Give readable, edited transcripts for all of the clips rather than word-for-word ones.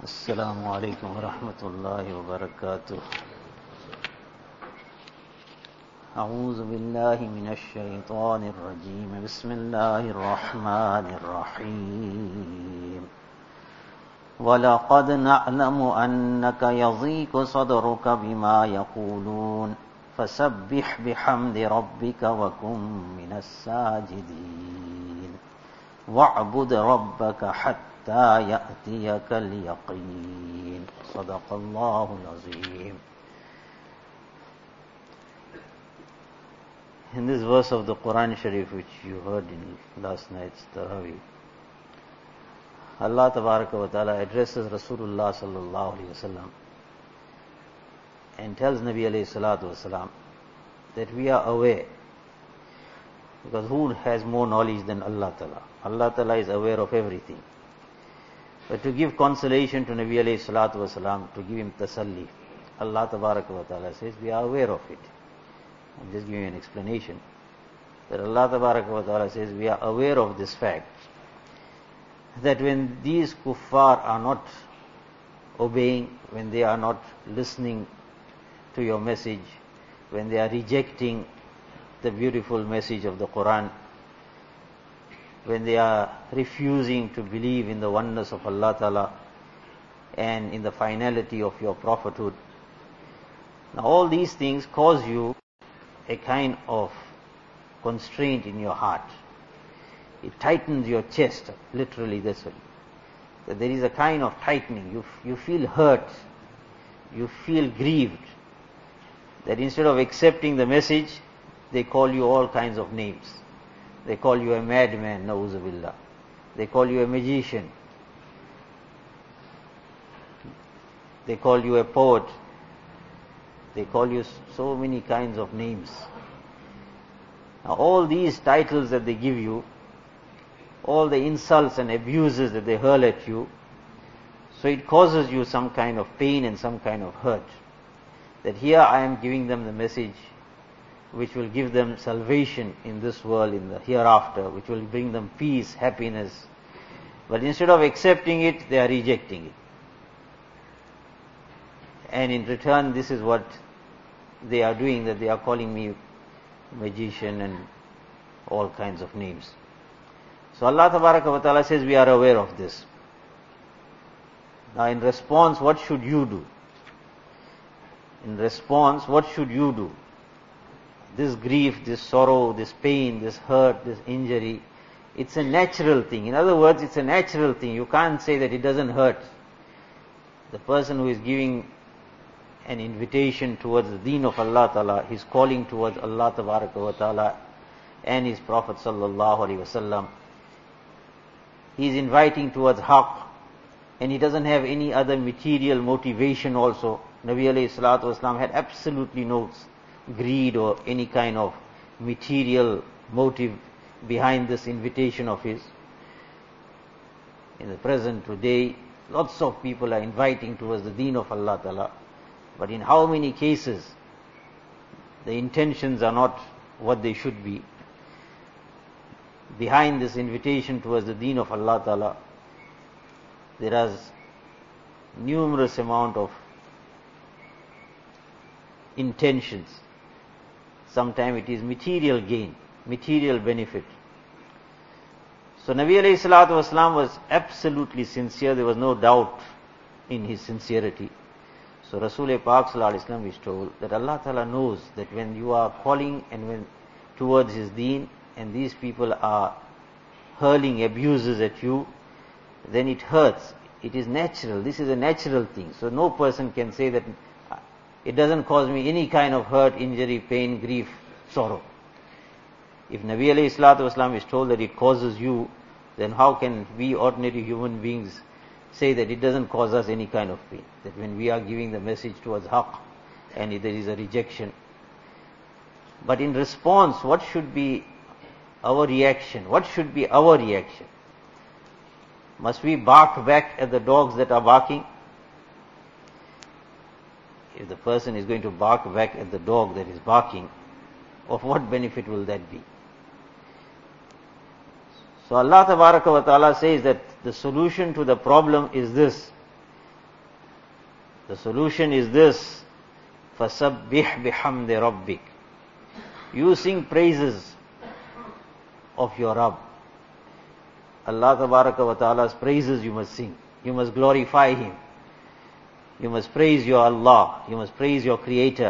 السلام عليكم ورحمة الله وبركاته. أعوذ بالله من الشيطان الرجيم. بسم الله الرحمن الرحيم. ولقد نعلم أنك يضيق صدرك بما يقولون فسبح بحمد ربك وكن من الساجدين واعبد ربك حتى يأتيك اليقين. صدق الله العظيم. In this verse of the Quran Sharif, which you heard in last night's Tarawih, Allah Tabaraka wa Ta'ala addresses Rasulullah Sallallahu Alaihi Wasallam and tells Nabi Alayhi Salatu Wasalam that we are aware, because who has more knowledge than Allah Ta'ala? Allah Ta'ala is aware of everything. But to give consolation to Nabi Alayhi Salatu Wasalam, to give him tasalli, Allah Tabaraka wa Ta'ala says we are aware of it. I'm just giving you an explanation. That Allah Tabaraka wa Ta'ala says we are aware of this fact, that when these kuffar are not obeying, when they are not listening to your message, when they are rejecting the beautiful message of the Quran, when they are refusing to believe in the oneness of Allah Ta'ala and in the finality of your prophethood, now all these things cause you a kind of constraint in your heart. It tightens your chest, literally that's what. That there is a kind of tightening. You feel hurt. You feel grieved. That instead of accepting the message, they call you all kinds of names. They call you a madman, na'uzu billah. They call you a magician. They call you a poet. They call you so many kinds of names. Now all these titles that they give you, all the insults and abuses that they hurl at you, so it causes you some kind of pain and some kind of hurt. That here I am giving them the message which will give them salvation in this world, in the hereafter, which will bring them peace, happiness. But instead of accepting it, they are rejecting it. And in return, this is what they are doing, that they are calling me magician and all kinds of names. So Allah Tabaraka wa Ta'ala says we are aware of this. Now in response, what should you do? In response, what should you do? This grief, this sorrow, this pain, this hurt, this injury, it's a natural thing. In other words, it's a natural thing. You can't say that it doesn't hurt. The person who is giving an invitation towards the deen of Allah Ta'ala, he's calling towards Allah Tabaraka wa Ta'ala and His Prophet Sallallahu Alaihi Wasallam. He's inviting towards haqq, and he doesn't have any other material motivation also. Nabi Alayhi Salatu Wasallam had absolutely no greed or any kind of material motive behind this invitation of his. In the present today, lots of people are inviting towards the deen of Allah Ta'ala, but in how many cases the intentions are not what they should be. Behind this invitation towards the deen of Allah Ta'ala, there is numerous amount of intentions. Sometimes it is material gain, material benefit. So Nabi alayhi salatu wasalam was absolutely sincere. There was no doubt in his sincerity. So Rasul Pak sallallahu alaihi wasallam is told that Allah Ta'ala knows that when you are calling and when towards His deen, and these people are hurling abuses at you, then it hurts. It is natural. This is a natural thing. So no person can say that it doesn't cause me any kind of hurt, injury, pain, grief, sorrow. If Nabi alayhi salatu wasalam is told that it causes you, then how can we ordinary human beings say that it doesn't cause us any kind of pain? That when we are giving the message towards haqq and there is a rejection. But in response, what should be our reaction? What should be our reaction? Must we bark back at the dogs that are barking? If the person is going to bark back at the dog that is barking, of what benefit will that be? So Allah Tabaraka wa Ta'ala says that the solution to the problem is this, The solution is this: فَسَبِّحْ بِحَمْدِ رَبِّكَ. You sing praises of your Rabb. Allah Tabaraka wa Ta'ala's praises you must sing. You must glorify Him. You must praise your Allah. You must praise your Creator.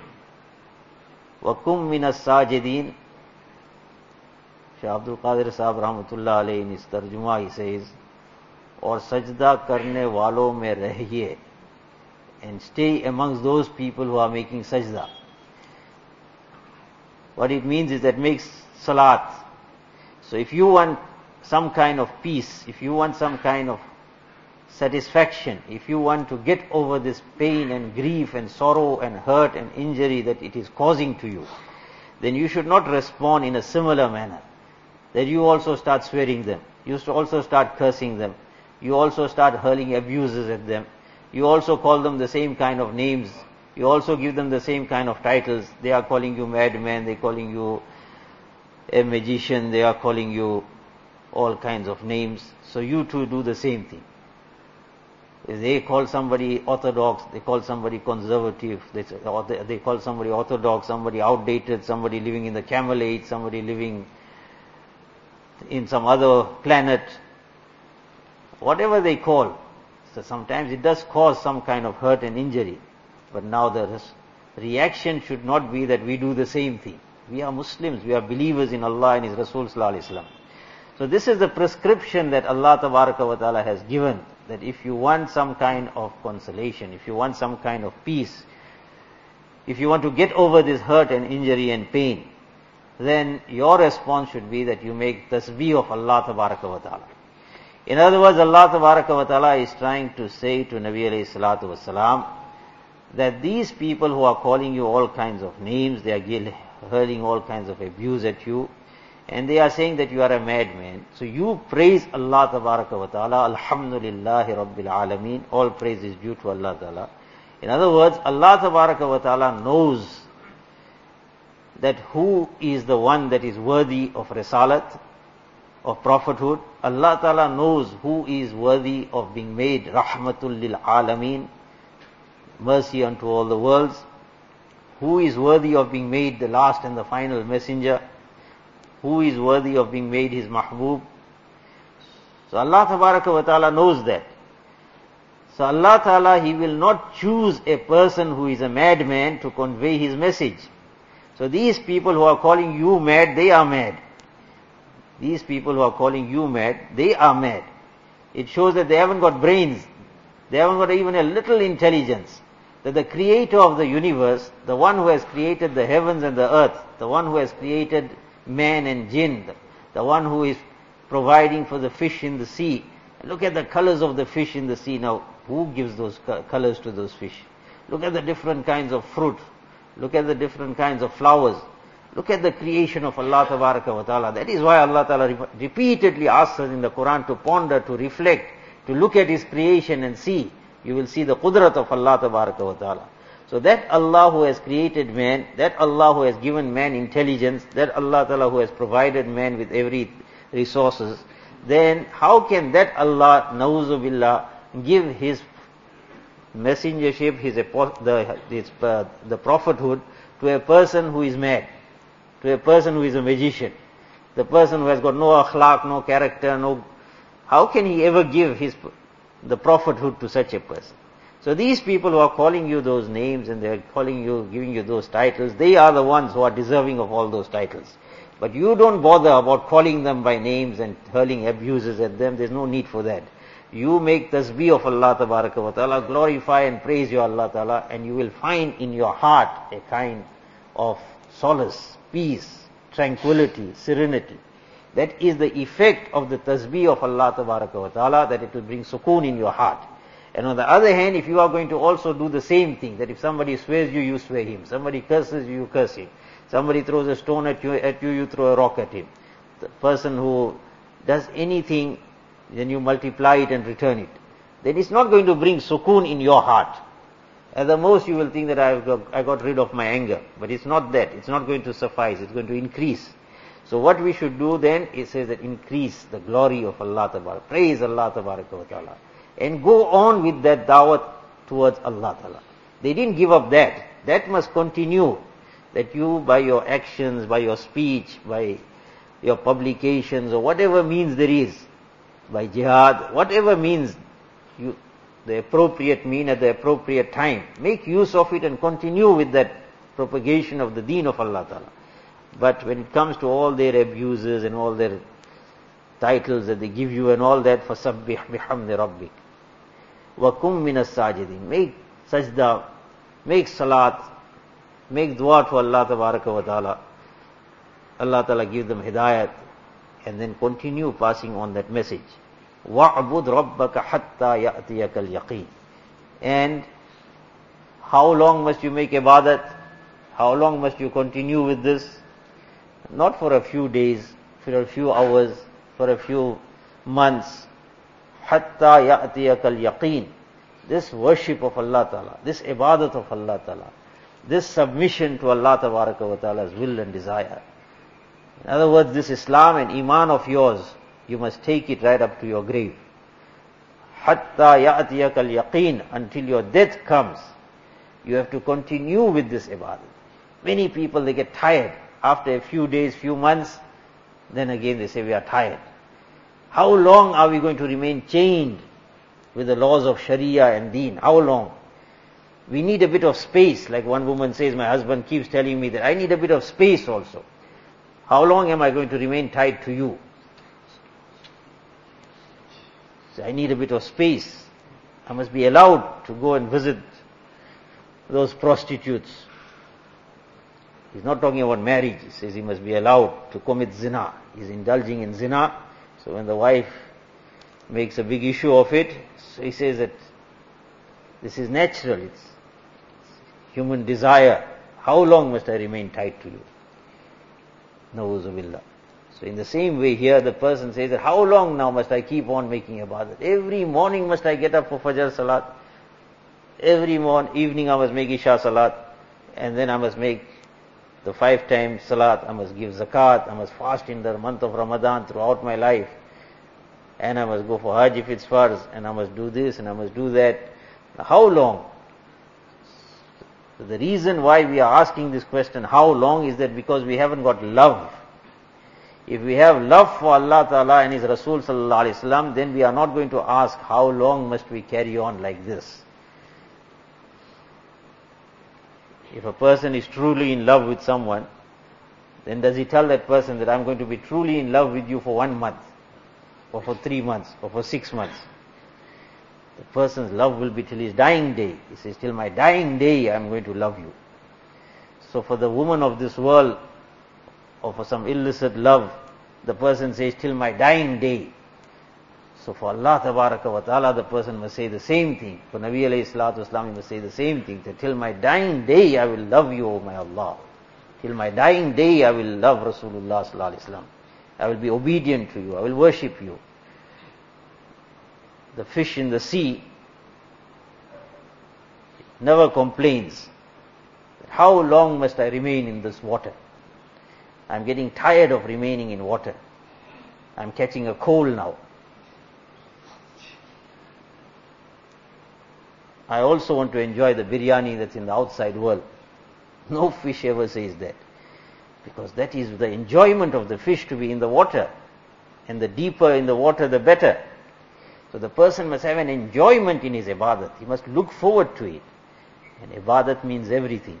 وَكُمْ مِنَ السَّاجِدِينَ. Shaykh Abdul Qadir Sahab Rahmatullah Alayhi in his tarjuma he says, और सजदा करने वालों में रहिए, and stay amongst those people who are making sajda. What it means is that makes salat. So if you want some kind of peace, if you want some kind of satisfaction, if you want to get over this pain and grief and sorrow and hurt and injury that it is causing to you, then you should not respond in a similar manner. That you also start swearing them, you also start cursing them, you also start hurling abuses at them, you also call them the same kind of names, you also give them the same kind of titles. They are calling you madman, they are calling you a magician, they are calling you all kinds of names. So you too do the same thing. If they call somebody orthodox, they call somebody conservative, they call somebody orthodox, somebody outdated, somebody living in the Camel Age, somebody living in some other planet, whatever they call. So sometimes it does cause some kind of hurt and injury. But now the reaction should not be that we do the same thing. We are Muslims, we are believers in Allah and His Rasul Sallallahu Alaihi Wasallam. So this is the prescription that Allah Tabaraka wa Ta'ala has given, that if you want some kind of consolation, if you want some kind of peace, if you want to get over this hurt and injury and pain, then your response should be that you make tasbih of Allah Tabaraka wa Ta'ala. In other words, Allah Tabaraka wa Ta'ala is trying to say to Nabi alayhi salatu wasalam that these people who are calling you all kinds of names, they are hurling all kinds of abuse at you, and they are saying that you are a madman. So you praise Allah Tabaraka wa Ta'ala, Alhamdulillahi Rabbil Alameen, all praise is due to Allah Ta'ala. In other words, Allah Tabaraka wa Ta'ala knows that who is the one that is worthy of risalat, of prophethood. Allah Ta'ala knows who is worthy of being made Rahmatul Lil Alameen, mercy unto all the worlds, who is worthy of being made the last and the final messenger, who is worthy of being made His Mahbub. So Allah Tabaraka wa Ta'ala knows that. So Allah Ta'ala, He will not choose a person who is a madman to convey His message. So these people who are calling you mad, they are mad. These people who are calling you mad, they are mad. It shows that they haven't got brains. They haven't got even a little intelligence. That the creator of the universe, the one who has created the heavens and the earth, the one who has created man and jinn, the one who is providing for the fish in the sea. Look at the colors of the fish in the sea. Now, who gives those colors to those fish? Look at the different kinds of fruit. Look at the different kinds of flowers. Look at the creation of Allah Tabaraka wa Ta'ala. That is why Allah Ta'ala repeatedly asks us in the Quran to ponder, to reflect, to look at His creation and see. You will see the qudrat of Allah Tabaraka wa Ta'ala. So that Allah who has created man, that Allah who has given man intelligence, that Allah Ta'ala who has provided man with every resources, then how can that Allah, na'uzu billah, give His messengership, the prophethood to a person who is mad, to a person who is a magician, the person who has got no akhlaq, no character, how can He ever give the prophethood to such a person? So these people who are calling you those names and they are calling you, giving you those titles, they are the ones who are deserving of all those titles. But you don't bother about calling them by names and hurling abuses at them. There's no need for that. You make tasbih of Allah Tabaraka wa Ta'ala, glorify and praise your Allah Ta'ala, and you will find in your heart a kind of solace, peace, tranquility, serenity. That is the effect of the tasbih of Allah Tabaraka wa Ta'ala, that it will bring sukoon in your heart. And on the other hand, if you are going to also do the same thing, that if somebody swears you, you swear him. Somebody curses you, you curse him. Somebody throws a stone at you, you throw a rock at him. The person who does anything, then you multiply it and return it. Then it's not going to bring sukoon in your heart. At the most you will think that I got rid of my anger. But it's not that. It's not going to suffice. It's going to increase. So what we should do then, it says that increase the glory of Allah Tabaraka. Praise Allah Tabaraka wa Ta'ala. And go on with that da'wat towards Allah Ta'ala. They didn't give up that. That must continue. That you, by your actions, by your speech, by your publications, or whatever means there is, by jihad, whatever means, the appropriate mean at the appropriate time, make use of it and continue with that propagation of the deen of Allah Ta'ala. But when it comes to all their abuses and all their titles that they give you and all that, فَسَبِّحْ بِحَمْدِ رَبِّكَ وَكُمْ مِنَ السَّاجِدِينَ. Make sajda, make salat, make dua to Allah Tabaraka wa Ta'ala. Allah Ta'ala give them hidayat, and then continue passing on that message. وَعْبُدْ رَبَّكَ حَتَّى يَأْتِيَكَ الْيَقِينَ. And how long must you make ibadat? How long must you continue with this? Not for a few days, for a few hours, for a few months. حَتَّى يَأْتِيَكَ الْيَقِينَ. This worship of Allah Ta'ala, this ibadat of Allah Ta'ala, this submission to Allah Tabaraka wa Ta'ala's will and desire. In other words, this Islam and Iman of yours, you must take it right up to your grave. Hatta ya'tiyaka al-yaqeen, until your death comes. You have to continue with this ibadah. Many people, they get tired. After a few days, few months, then again they say, we are tired. How long are we going to remain chained with the laws of Sharia and Deen? How long? We need a bit of space. Like one woman says, my husband keeps telling me that I need a bit of space also. How long am I going to remain tied to you? So I need a bit of space. I must be allowed to go and visit those prostitutes. He's not talking about marriage. He says he must be allowed to commit zina. He's indulging in zina. So when the wife makes a big issue of it, so he says that this is natural. It's human desire. How long must I remain tied to you? Na'uzubillah. So in the same way here, the person says that how long now must I keep on making ibadat? Every morning must I get up for Fajr Salat. Every evening I must make Isha Salat. And then I must make the 5 times Salat. I must give Zakat. I must fast in the month of Ramadan throughout my life. And I must go for Hajj if it's farz. And I must do this and I must do that. How long? So the reason why we are asking this question, how long, is that because we haven't got love. If we have love for Allah Ta'ala and His Rasul Sallallahu Alaihi Wasallam, then we are not going to ask how long must we carry on like this. If a person is truly in love with someone, then does he tell that person that I'm going to be truly in love with you for 1 month, or for 3 months, or for 6 months? The person's love will be till his dying day. He says, till my dying day I'm going to love you. So for the woman of this world, or for some illicit love, the person says, till my dying day. So for Allah Tabaraka wa Ta'ala, the person must say the same thing. For Nabi alayhi salatu wasalam, he must say the same thing, that till my dying day I will love you, O my Allah. Till my dying day I will love Rasulullah sallallahu alaihi wasallam. I will be obedient to you. I will worship you. The fish in the sea never complains. How long must I remain in this water? I'm getting tired of remaining in water. I'm catching a cold now. I also want to enjoy the biryani that's in the outside world. No fish ever says that. Because that is the enjoyment of the fish, to be in the water. And the deeper in the water, the better. So the person must have an enjoyment in his ibadat. He must look forward to it. And ibadat means everything.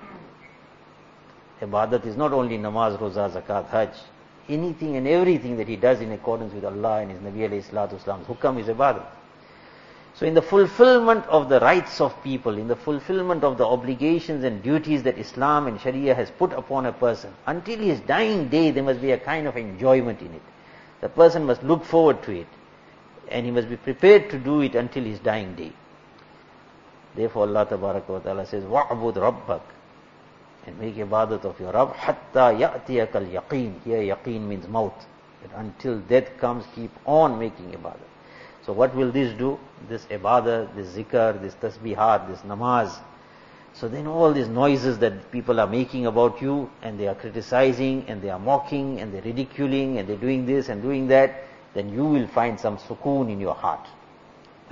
Ibadat is not only namaz, roza, zakat, hajj. Anything and everything that he does in accordance with Allah and His Nabi alayhi salatu wasalam's hukam is ibadat. So in the fulfillment of the rights of people, in the fulfillment of the obligations and duties that Islam and Sharia has put upon a person, until his dying day there must be a kind of enjoyment in it. The person must look forward to it. And he must be prepared to do it until his dying day. Therefore Allah Tabaraka wa Ta'ala says, وَعْبُدْ رَبَّكَ, and make ibadat of your Rabb, حَتَّى يَأْتِيَكَ الْيَقِينَ. Here yaqeen means maut. That until death comes, keep on making ibadat. So what will this do? This ibadah, this zikr, this tasbihat, this namaz. So then all these noises that people are making about you, and they are criticizing, and they are mocking, and they're ridiculing, and they're doing this and doing that, then you will find some sukoon in your heart.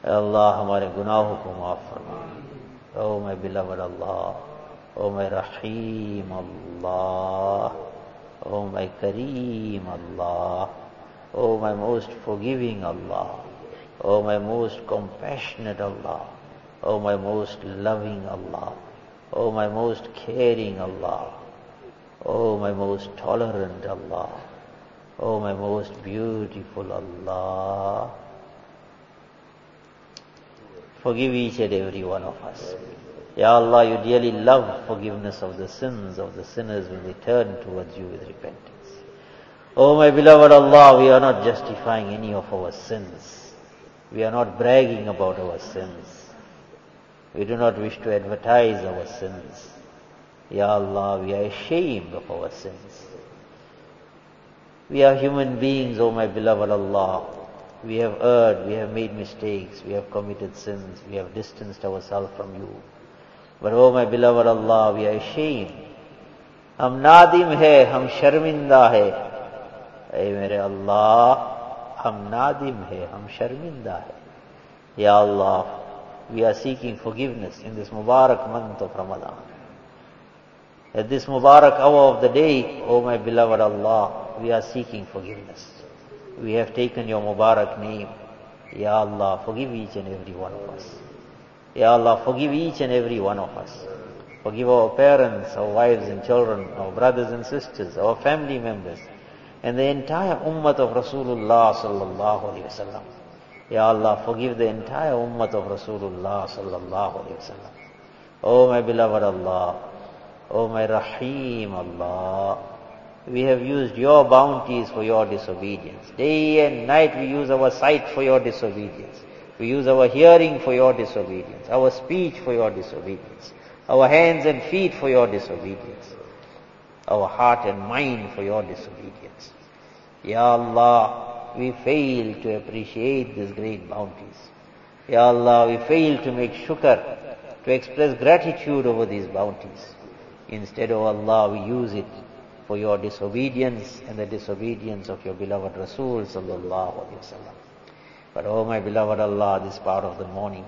Allah हमारे गुनाहों को माफ फरमा. Oh my beloved Allah, oh my Rahim Allah, oh my Kareem Allah, oh my most forgiving Allah, oh my most compassionate Allah, oh my most loving Allah, oh my most caring Allah, oh my most tolerant Allah, oh my most beautiful Allah. Forgive each and every one of us. Ya Allah, you dearly love forgiveness of the sins of the sinners when they turn towards you with repentance. Oh my beloved Allah, we are not justifying any of our sins. We are not bragging about our sins. We do not wish to advertise our sins. Ya Allah, we are ashamed of our sins. We are human beings, oh my beloved Allah. We have erred, we have made mistakes, we have committed sins, we have distanced ourselves from you. But oh my beloved Allah, we are ashamed. Hum nadim hai, hum sharminda hai. Ay mere Allah, hum nadim hai, hum sharminda hai. Ya Allah, we are seeking forgiveness in this Mubarak month of Ramadan. At this Mubarak hour of the day, oh my beloved Allah, we are seeking forgiveness. We have taken your Mubarak name. Ya Allah, forgive each and every one of us. Ya Allah, forgive each and every one of us. Forgive our parents, our wives and children, our brothers and sisters, our family members, and the entire ummah of Rasulullah sallallahu alaihi wasallam. Ya Allah, forgive the entire ummah of Rasulullah sallallahu alaihi wasallam. Oh my beloved Allah, oh my Rahim Allah, we have used your bounties for your disobedience. Day and night we use our sight for your disobedience. We use our hearing for your disobedience, our speech for your disobedience, our hands and feet for your disobedience, our heart and mind for your disobedience. Ya Allah, we fail to appreciate these great bounties. Ya Allah, we fail to make shukr, to express gratitude over these bounties. Instead, O Allah, we use it for your disobedience and the disobedience of your beloved Rasul sallallahu alaihi wasallam. But oh my beloved Allah, this part of the morning,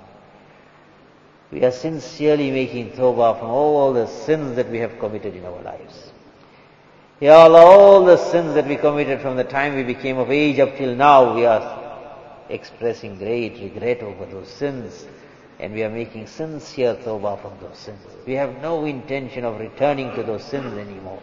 we are sincerely making tawbah from all the sins that we have committed in our lives. Ya Allah, all the sins that we committed from the time we became of age up till now, we are expressing great regret over those sins, and we are making sincere tawbah from those sins. We have no intention of returning to those sins anymore.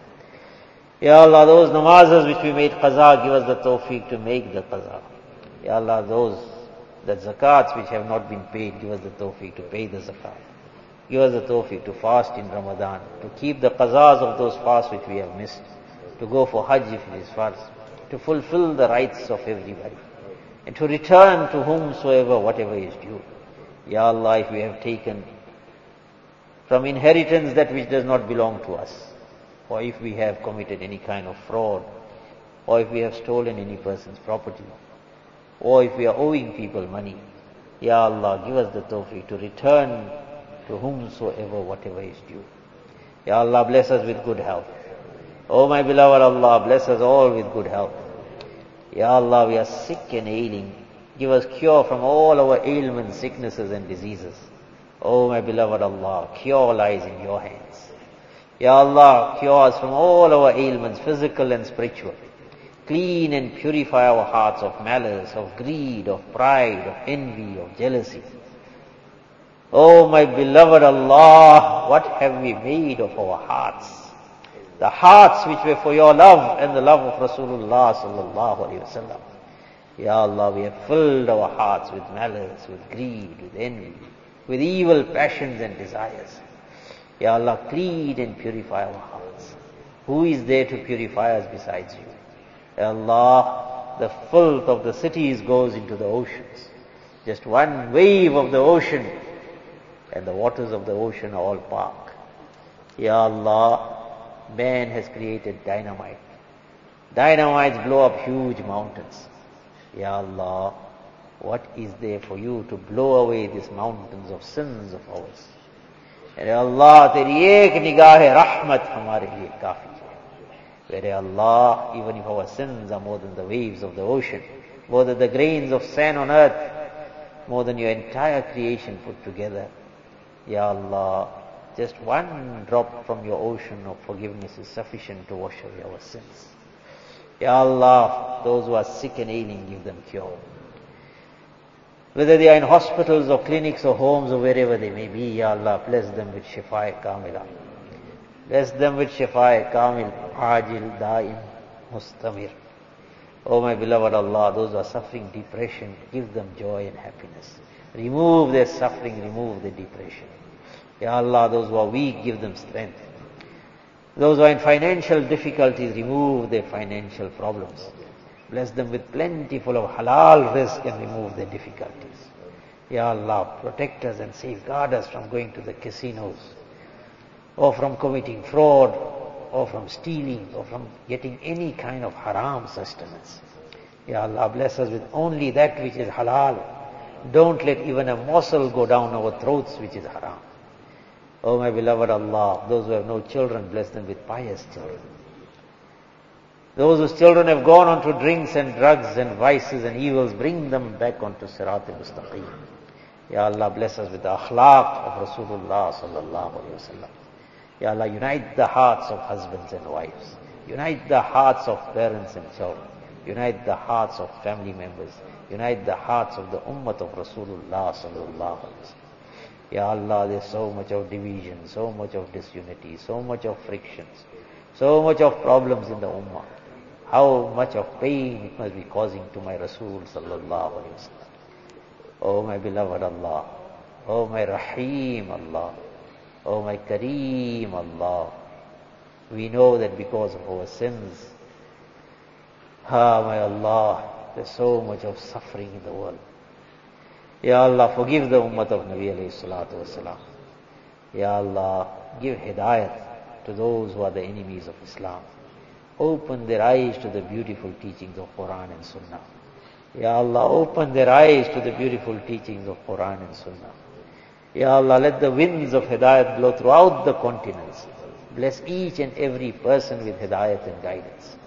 Ya Allah, those namazes which we made qaza, give us the tawfiq to make the qaza. Ya Allah, the zakats which have not been paid, give us the tawfiq to pay the zakat. Give us the tawfiq to fast in Ramadan, to keep the qazas of those fasts which we have missed, to go for hajj if it is farz, to fulfill the rights of everybody, and to return to whomsoever whatever is due. Ya Allah, if we have taken from inheritance that which does not belong to us, or if we have committed any kind of fraud, or if we have stolen any person's property, or if we are owing people money, Ya Allah, give us the tawfiq to return to whomsoever whatever is due. Ya Allah, bless us with good health. Oh my beloved Allah, bless us all with good health. Ya Allah, we are sick and ailing. Give us cure from all our ailments, sicknesses and diseases. Oh my beloved Allah, cure lies in your hands. Ya Allah, cure us from all our ailments, physical and spiritual. Clean and purify our hearts of malice, of greed, of pride, of envy, of jealousy. Oh my beloved Allah, what have we made of our hearts? The hearts which were for your love and the love of Rasulullah sallallahu alaihi wasallam. Ya Allah, we have filled our hearts with malice, with greed, with envy, with evil passions and desires. Ya Allah, clean and purify our hearts. Who is there to purify us besides you? Ya Allah, the filth of the cities goes into the oceans. Just one wave of the ocean, and the waters of the ocean are all park. Ya Allah, man has created dynamite. Dynamites blow up huge mountains. Ya Allah, what is there for you to blow away these mountains of sins of ours? And Ya Allah, teri ek nigah rahmat hamare liye kafi hai. Where Ya Allah, even if our sins are more than the waves of the ocean, more than the grains of sand on earth, more than your entire creation put together. Ya Allah, just one drop from your ocean of forgiveness is sufficient to wash away our sins. Ya Allah, those who are sick and ailing, give them cure. Whether they are in hospitals or clinics or homes or wherever they may be, Ya Allah, bless them with shifa kamila. Bless them with shifa kamil, ajil, daim, mustamir. Oh my beloved Allah, those who are suffering depression, give them joy and happiness. Remove their suffering, remove their depression. Ya Allah, those who are weak, give them strength. Those who are in financial difficulties, remove their financial problems. Bless them with plentiful of halal rizq and remove their difficulties. Ya Allah, protect us and safeguard us from going to the casinos, or from committing fraud, or from stealing, or from getting any kind of haram sustenance. Ya Allah, bless us with only that which is halal. Don't let even a morsel go down our throats which is haram. Oh my beloved Allah, those who have no children, bless them with pious children. Those whose children have gone on to drinks and drugs and vices and evils, bring them back onto Sirat al-Mustaqim. Ya Allah, bless us with the akhlaq of Rasulullah sallallahu alayhi wa sallam. Ya Allah, unite the hearts of husbands and wives. Unite the hearts of parents and children. Unite the hearts of family members. Unite the hearts of the ummah of Rasulullah sallallahu alayhi wa sallam. Ya Allah, there's so much of division, so much of disunity, so much of frictions, so much of problems in the ummah. How much of pain it must be causing to my Rasul sallallahu alayhi wa sallam. Oh my beloved Allah, oh my Rahim Allah, oh my Kareem Allah, we know that because of our sins, my Allah, there's so much of suffering in the world. Ya Allah, forgive the ummah of Nabi alayhi salatu wasalam. Ya Allah, give hidayat to those who are the enemies of Islam. Open their eyes to the beautiful teachings of Quran and Sunnah. Ya Allah, open their eyes to the beautiful teachings of Quran and Sunnah. Ya Allah, let the winds of hidayat blow throughout the continents. Bless each and every person with hidayat and guidance.